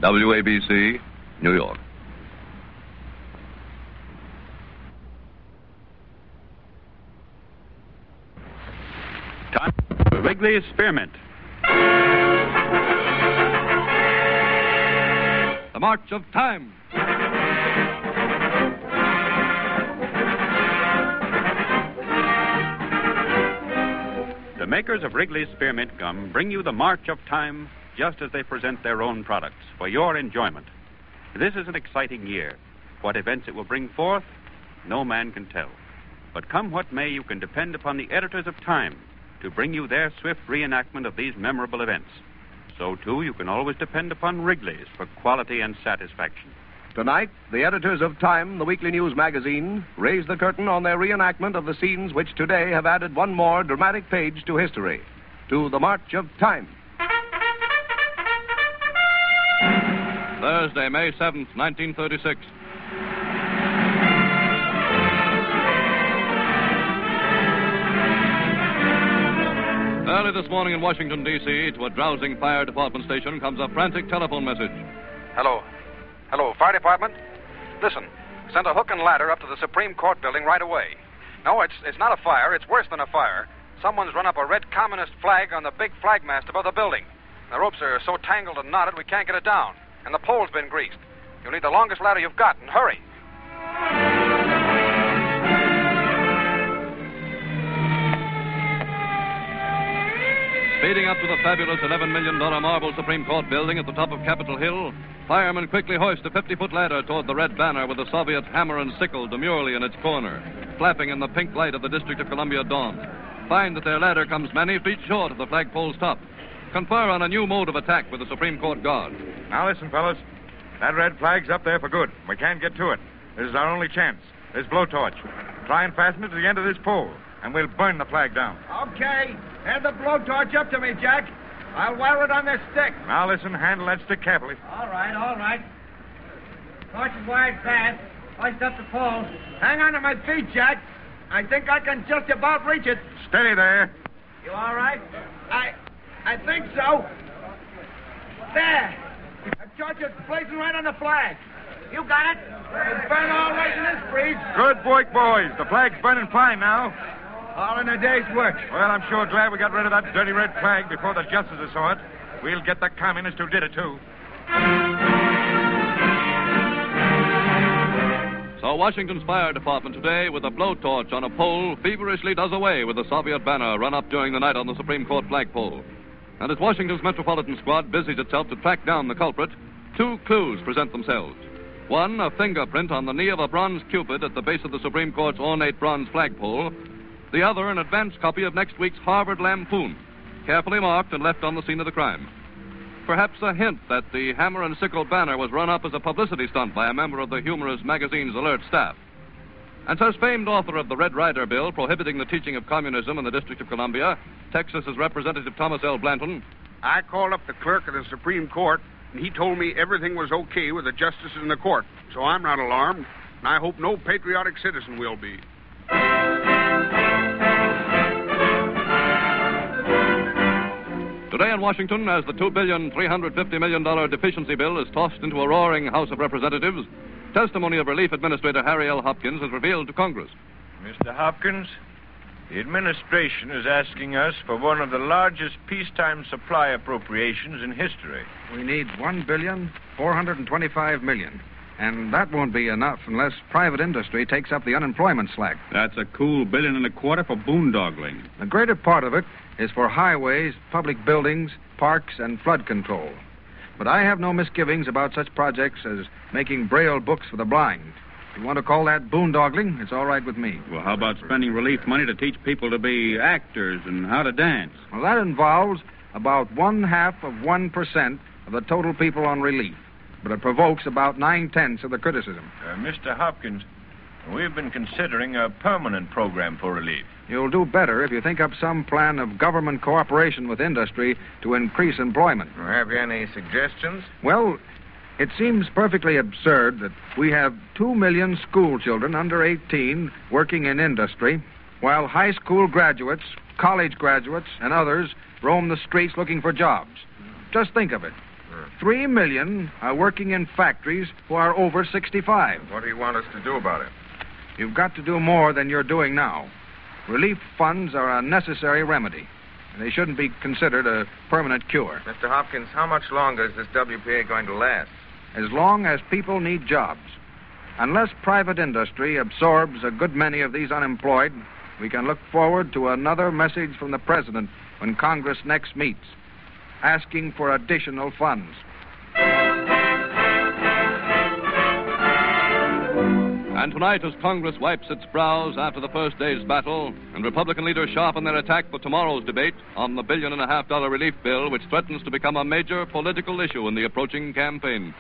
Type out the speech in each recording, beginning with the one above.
WABC, New York. Time for Wrigley's Spearmint. The March of Time. The makers of Wrigley's Spearmint Gum bring you the March of Time just as they present their own products for your enjoyment. This is an exciting year. What events it will bring forth, no man can tell. But come what may, you can depend upon the editors of Time to bring you their swift reenactment of these memorable events. So, too, you can always depend upon Wrigley's for quality and satisfaction. Tonight, the editors of Time, the weekly news magazine, raise the curtain on their reenactment of the scenes which today have added one more dramatic page to history, to the March of Time. Thursday, May 7th, 1936. Early this morning in Washington, D.C., to a drowsing fire department station comes a frantic telephone message. Hello, fire department? Listen, send a hook and ladder up to the Supreme Court building right away. No, it's not a fire. It's worse than a fire. Someone's run up a red communist flag on the big flag mast above the building. The ropes are so tangled and knotted we can't get it down. And the pole's been greased. You'll need the longest ladder you've got, and hurry. Speeding up to the fabulous $11 million marble Supreme Court building at the top of Capitol Hill, firemen quickly hoist a 50-foot ladder toward the red banner with the Soviet hammer and sickle demurely in its corner, flapping in the pink light of the District of Columbia dawn. Find that their ladder comes many feet short of the flagpole's top. Confer on a new mode of attack with the Supreme Court Guard. Now listen, fellas. That red flag's up there for good. We can't get to it. This is our only chance. This blowtorch. Try and fasten it to the end of this pole, and we'll burn the flag down. Okay. Hand the blowtorch up to me, Jack. I'll wire it on this stick. Now listen, handle that stick carefully. All right. Torch is wired fast. Hoist up the pole. Hang on to my feet, Jack. I think I can just about reach it. Steady there. You all right? I think so. There. The torch is blazing right on the flag. You got it? It's burn all right in this breeze. Good work, boys. The flag's burning fine now. All in a day's work. Well, I'm sure glad we got rid of that dirty red flag before the justices saw it. We'll get the communists who did it, too. So Washington's fire department today, with a blowtorch on a pole, feverishly does away with the Soviet banner run up during the night on the Supreme Court flagpole. And as Washington's Metropolitan Squad busies itself to track down the culprit, two clues present themselves. One, a fingerprint on the knee of a bronze cupid at the base of the Supreme Court's ornate bronze flagpole. The other, an advance copy of next week's Harvard Lampoon, carefully marked and left on the scene of the crime. Perhaps a hint that the hammer and sickle banner was run up as a publicity stunt by a member of the humorous magazine's alert staff. And says famed author of the Red Rider Bill prohibiting the teaching of communism in the District of Columbia, Texas's Representative Thomas L. Blanton. I called up the clerk of the Supreme Court, and he told me everything was okay with the justices in the court. So I'm not alarmed, and I hope no patriotic citizen will be. Today in Washington, as the $2,350 million deficiency bill is tossed into a roaring House of Representatives, testimony of Relief Administrator Harry L. Hopkins is revealed to Congress. Mr. Hopkins, the administration is asking us for one of the largest peacetime supply appropriations in history. We need $1,425 million. And that won't be enough unless private industry takes up the unemployment slack. That's a cool $1.25 billion for boondoggling. The greater part of it is for highways, public buildings, parks, and flood control. But I have no misgivings about such projects as making Braille books for the blind. If you want to call that boondoggling, it's all right with me. Well, how about spending relief money to teach people to be actors and how to dance? Well, that involves about 0.5% of the total people on relief. But it provokes about 0.9% of the criticism. Mr. Hopkins, we've been considering a permanent program for relief. You'll do better if you think up some plan of government cooperation with industry to increase employment. Have you any suggestions? Well, it seems perfectly absurd that we have 2 million school children under 18 working in industry, while high school graduates, college graduates, and others roam the streets looking for jobs. Just think of it. 3 million are working in factories who are over 65. What do you want us to do about it? You've got to do more than you're doing now. Relief funds are a necessary remedy. They shouldn't be considered a permanent cure. Mr. Hopkins, how much longer is this WPA going to last? As long as people need jobs. Unless private industry absorbs a good many of these unemployed, we can look forward to another message from the President when Congress next meets, asking for additional funds. And tonight, as Congress wipes its brows after the first day's battle, and Republican leaders sharpen their attack for tomorrow's debate on the $1.5 billion relief bill, which threatens to become a major political issue in the approaching campaign.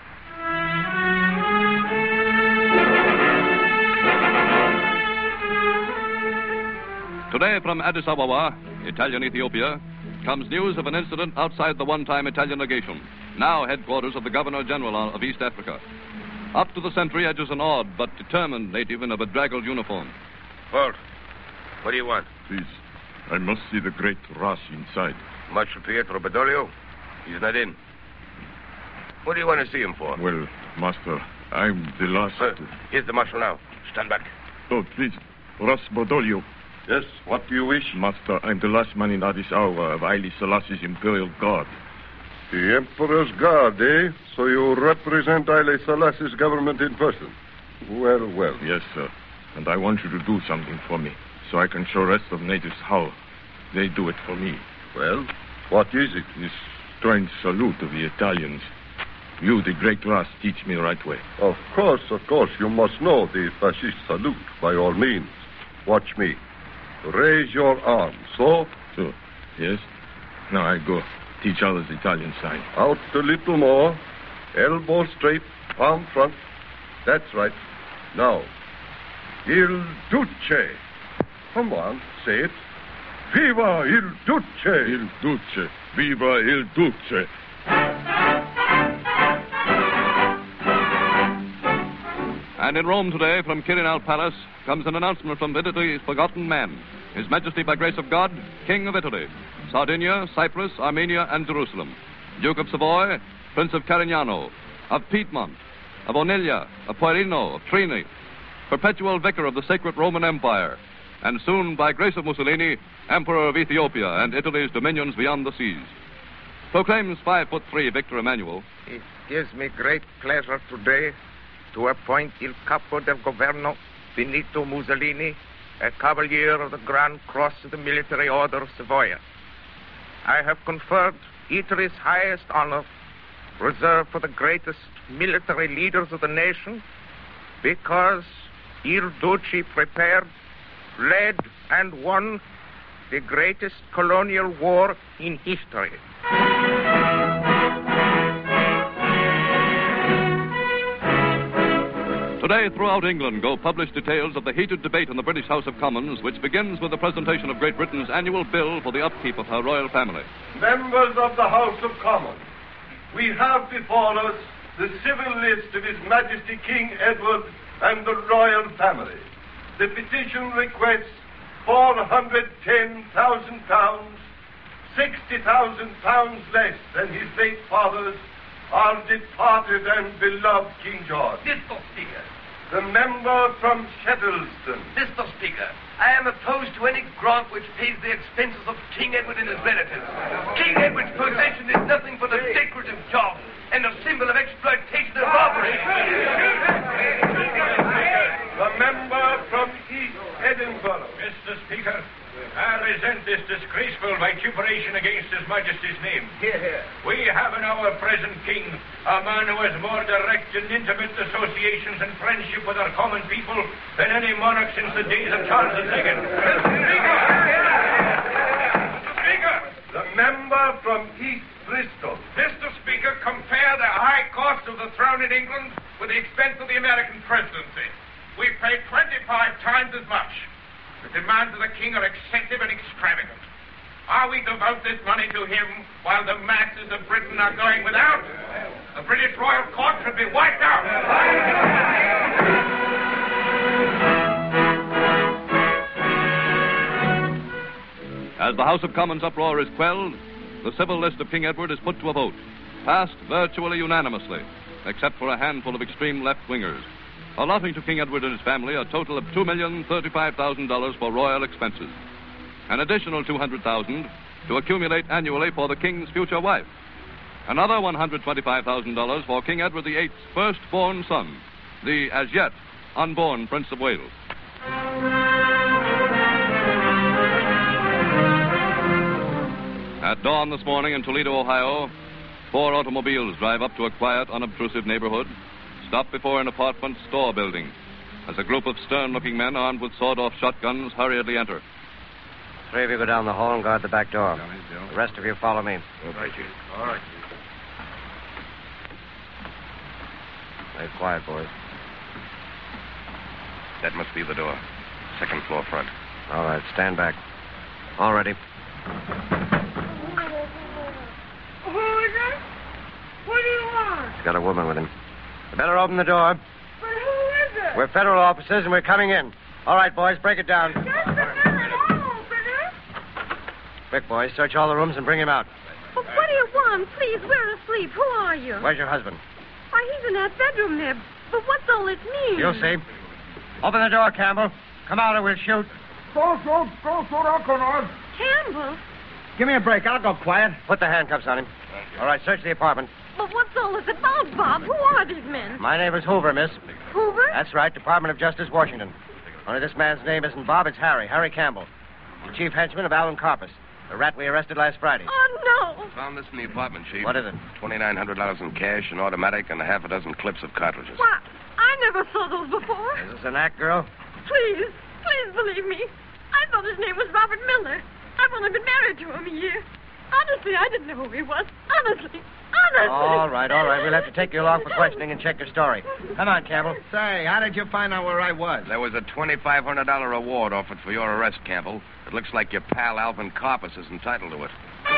Today, from Addis Ababa, Italian Ethiopia, comes news of an incident outside the one-time Italian legation, now headquarters of the Governor-General of East Africa. Up to the sentry edges an odd but determined native in a bedraggled uniform. Walt, what do you want? Please, I must see the great Ras inside. Marshal Pietro Badoglio? He's not in. What do you want to see him for? Well, Master, I'm the last... Here's the Marshal now. Stand back. Oh, please, Ras Badoglio. Yes, what do you wish? Master, I'm the last man in Addis Hour of Haile Selassie's Imperial Guard. The Emperor's Guard, eh? So you represent Haile Selassie's government in person. Well, well. Yes, sir. And I want you to do something for me, so I can show rest of natives how they do it for me. Well, what is it? This strange salute of the Italians. You, the great Ras, teach me the right way. Of course, you must know the fascist salute, by all means. Watch me. Raise your arm, so? So, yes. Now I go. Teach others the Italian sign. Out a little more. Elbow straight, palm front. That's right. Now, Il Duce. Come on, say it. Viva Il Duce! Il Duce. Viva Il Duce. And in Rome today, from Quirinal Palace, comes an announcement from Italy's forgotten man, His Majesty, by grace of God, King of Italy, Sardinia, Cyprus, Armenia, and Jerusalem, Duke of Savoy, Prince of Carignano, of Piedmont, of Oneglia, of Puerino, of Trini, perpetual vicar of the sacred Roman Empire, and soon, by grace of Mussolini, Emperor of Ethiopia and Italy's dominions beyond the seas. Proclaims 5'3" Victor Emmanuel. It gives me great pleasure today to appoint Il Capo del Governo, Benito Mussolini, a Cavalier of the Grand Cross of the Military Order of Savoia. I have conferred Italy's highest honor, reserved for the greatest military leaders of the nation, because Il Duce prepared, led, and won the greatest colonial war in history. Today, throughout England, go published details of the heated debate in the British House of Commons, which begins with the presentation of Great Britain's annual bill for the upkeep of her royal family. Members of the House of Commons, we have before us the civil list of His Majesty King Edward and the royal family. The petition requests £410,000, £60,000 less than his late father's, our departed and beloved King George. Mr. Speaker. The member from Shettleston. Mr. Speaker, I am opposed to any grant which pays the expenses of King Edward and his relatives. King Edward's possession is nothing but a decorative job and a symbol of exploitation and robbery. The member from East Edinburgh. Mr. Speaker, I resent this disgraceful vituperation against His Majesty's name. Hear, hear. We have in our present king a man who has more direct and intimate associations and friendship with our common people than any monarch since the days of Charles II. Mr. Speaker! The member from East Bristol. Mr. Speaker, compare the high cost of the throne in England with the expense of the American presidency. We pay 25 times as much. The demands of the king are excessive and extravagant. Are we to vote this money to him while the masses of Britain are going without? The British royal court should be wiped out. As the House of Commons uproar is quelled, the civil list of King Edward is put to a vote. passed virtually unanimously, except for a handful of extreme left-wingers, allotting to King Edward and his family a total of $2,035,000 for royal expenses. An additional $200,000 to accumulate annually for the King's future wife. Another $125,000 for King Edward VIII's firstborn son, the as yet unborn Prince of Wales. At dawn this morning in Toledo, Ohio, 4 automobiles drive up to a quiet, unobtrusive neighborhood, stop before an apartment store building, as a group of stern-looking men armed with sawed-off shotguns hurriedly enter. 3 of you go down the hall and guard the back door. The rest of you follow me. Okay, Chief. All right. Stay quiet, boys. That must be the door. Second floor front. All right, stand back. All ready. Who is it? What do you want? He's got a woman with him. You better open the door. But who is it? We're federal officers and we're coming in. All right, boys, break it down. Just a minute. I'll open it. Quick, boys, search all the rooms and bring him out. But what do you want? Please, we're asleep. Who are you? Where's your husband? Why, he's in that bedroom there. But what's all this mean? You'll see. Open the door, Campbell. Come out or we'll shoot. Go, Alconor. Campbell? Give me a break. I'll go quiet. Put the handcuffs on him. All right, search the apartment. But what's all this about, Bob? Who are these men? My name is Hoover, miss. Hoover? That's right, Department of Justice, Washington. Only this man's name isn't Bob, it's Harry Campbell. The chief henchman of Alan Carpus, the rat we arrested last Friday. Oh, no. Found this in the apartment, Chief. What is it? $2,900 in cash, an automatic, and a half a dozen clips of cartridges. Why, I never saw those before. Is this an act, girl? Please believe me. I thought his name was Robert Miller. I've only been married to him a year. Honestly, I didn't know who he was. Honestly. All right. We'll have to take you along for questioning and check your story. Come on, Campbell. Say, how did you find out where I was? There was a $2,500 reward offered for your arrest, Campbell. It looks like your pal Alvin Carpus is entitled to it.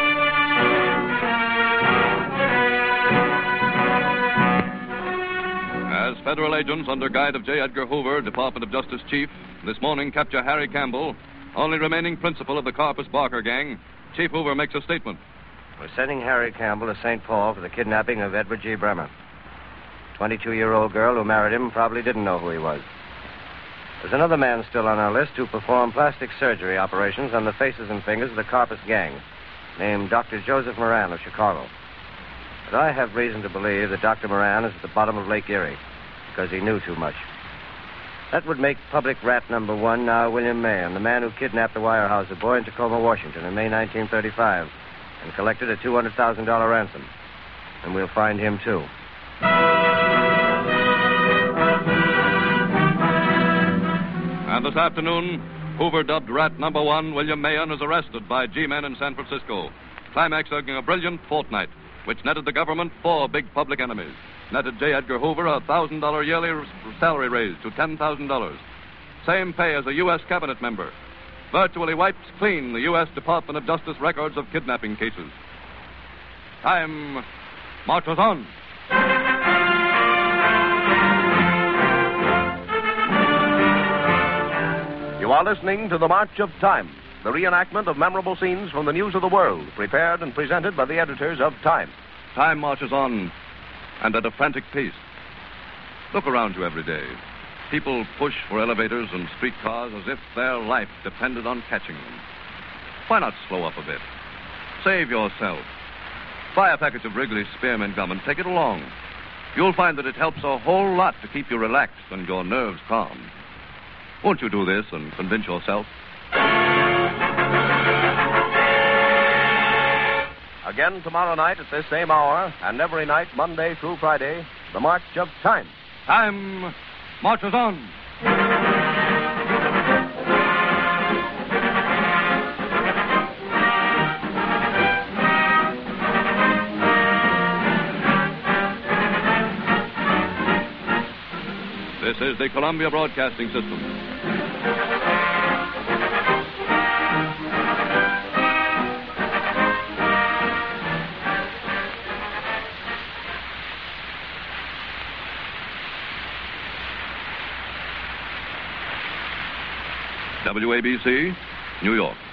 As federal agents under guide of J. Edgar Hoover, Department of Justice Chief, this morning capture Harry Campbell, only remaining principal of the Carpus Barker gang, Chief Hoover makes a statement. We're sending Harry Campbell to St. Paul for the kidnapping of Edward G. Bremer. 22-year-old girl who married him probably didn't know who he was. There's another man still on our list who performed plastic surgery operations on the faces and fingers of the Carpus gang, named Dr. Joseph Moran of Chicago. But I have reason to believe that Dr. Moran is at the bottom of Lake Erie because he knew too much. That would make public rat number 1 now William Mahan, the man who kidnapped the Weyerhaeuser boy in Tacoma, Washington in May 1935 and collected a $200,000 ransom. And we'll find him, too. And this afternoon, Hoover, dubbed Rat Number 1, William Mahan, is arrested by G-men in San Francisco, climaxing a brilliant fortnight, which netted the government 4 big public enemies. Netted J. Edgar Hoover a $1,000 yearly salary raise to $10,000. Same pay as a U.S. cabinet member. Virtually wipes clean the U.S. Department of Justice records of kidnapping cases. Time marches on. You are listening to The March of Time, the reenactment of memorable scenes from the news of the world, prepared and presented by the editors of Time. Time marches on, and at a frantic pace. Look around you every day. People push for elevators and streetcars as if their life depended on catching them. Why not slow up a bit? Save yourself. Buy a package of Wrigley's Spearmint Gum and take it along. You'll find that it helps a whole lot to keep you relaxed and your nerves calm. Won't you do this and convince yourself? Again tomorrow night at this same hour, and every night, Monday through Friday, The March of Time. Time marches on. This is the Columbia Broadcasting System. WABC, New York.